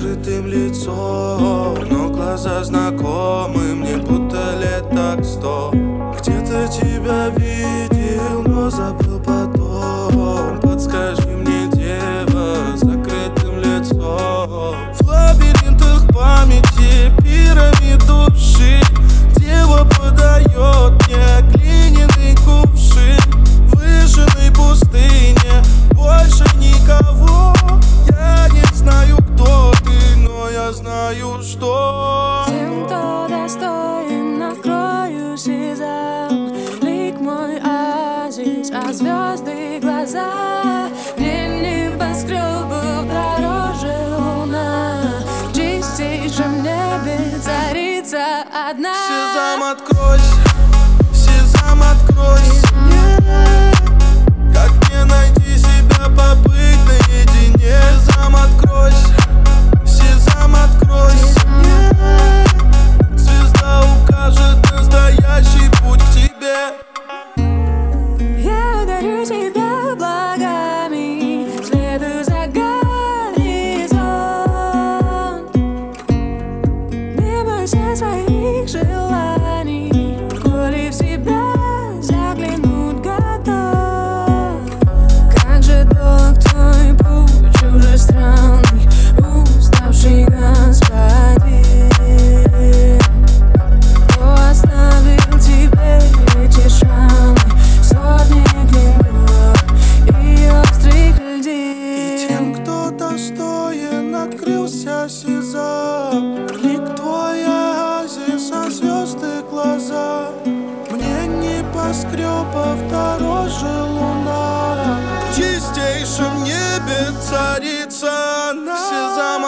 закрытым лицом, но глаза знакомы мне, будто лет так 100. Где-то тебя видел, но забыл потом. Подскажи мне, дева, с закрытым лицом. В лабиринтах памяти пирамид души дева подает мне глиняный кувшин. В выжженной пустыне больше никого. Я не знаю, кто ты, но я знаю, что тем, кто достоин, открою сезам. Лик мой оазис, а звезды глаза. Мне небоскребов дороже луна. В чистейшем небе царица одна. Сезам, откройся, сезам, откройся. Как мне найти себя, побыть наедине? Сезам, откройся, сезам, откройся. Звезда укажет настоящий путь к тебе. Я дарю тебя благами, следую за горизонт. Не бойся своих желаний, коли в себя заглянуть готов. Как же долг твой путь, чужестранный, уставший господин. Кто оставил тебе эти шрамы, сотни клинков и острых льдин? И тем, кто достоин, открылся сезам. Лик твой оазис, а звезды глаза. Мне небоскребов дороже луна. В чистейшем небе царица она. Сезам,